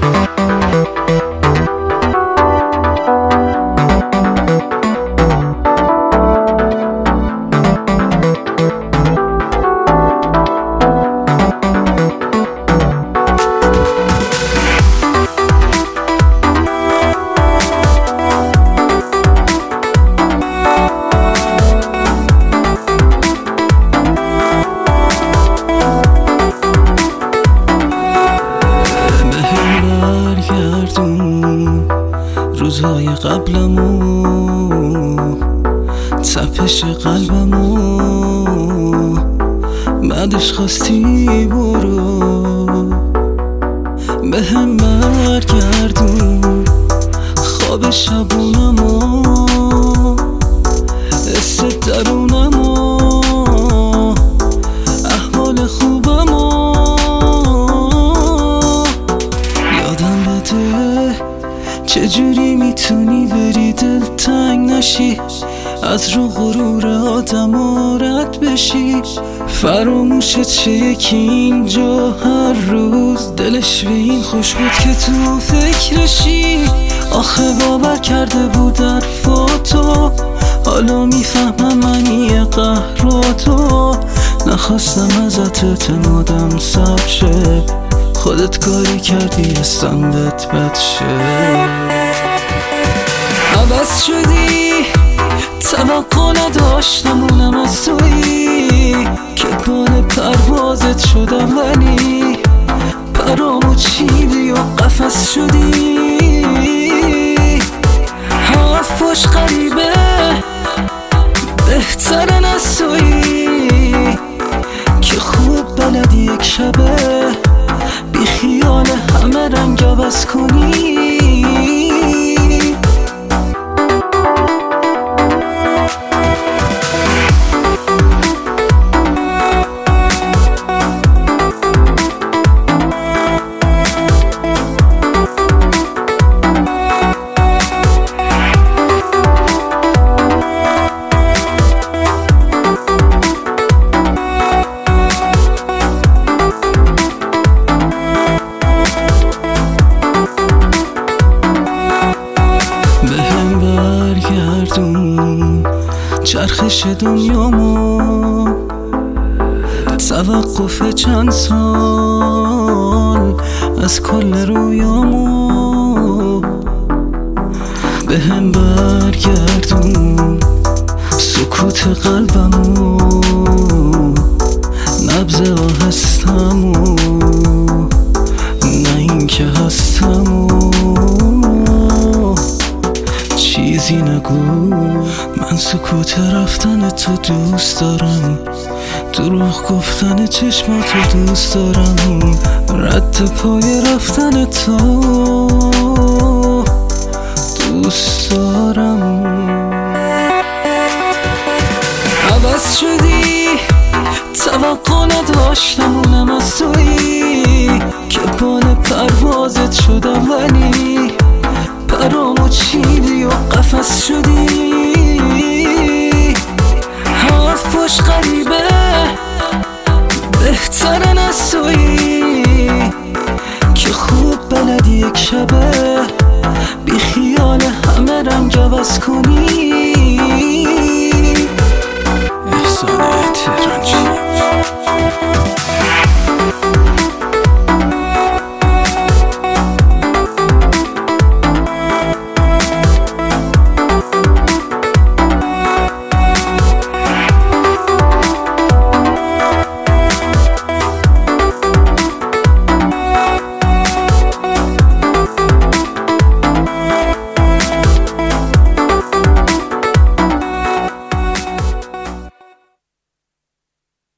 روزهای قبلمو، تپش قلبمو، بعدش خواستی برو. به هم برگردون خواب شبونمو، حس درونمو، احوال خوبمو یادم بده. چجوری میتونی بری دلتنگ نشی، از رو غرور آدم رد بشی؟ فراموشت چه یکی اینجا هر روز دلش به این خوش بود که تو فکرشی. آخه باور کرده بود حرفاتو، حالا میفهمم منی قهراتو. نخواستم ازت اعتمادم سلب شه، خودت کاری کردی استندت بد شه. عوض شدی، توقع نداشتم اونم از تویی که بال پروازت شدم، ولی پرامو چیدی و قفس شدی. حرف باش غریبه بهترن از تویی که خوب بلدی یک شبه بی خیال همه رنگ عوض کنی. چرخش دنیامو، توقف چند سال از کل رویامو. به هم برگردون سکوت قلبمو، نبض آهستمو، نه این که هستمو. چیزی نگو، من سکوت رفتن تو دوست دارم، دروغ گفتن چشماتو دوست دارم، رد پای رفتن تو دوست دارم. عوض شدی، توقع نداشتم اونم از تویی که بال پروازت شدم، ولی پرامو چیدی و قفس شدی. حرف باش غریبه بهترن از تویی که خوب بلدی یک شبه بی خیال همه رنگ عوض کنی.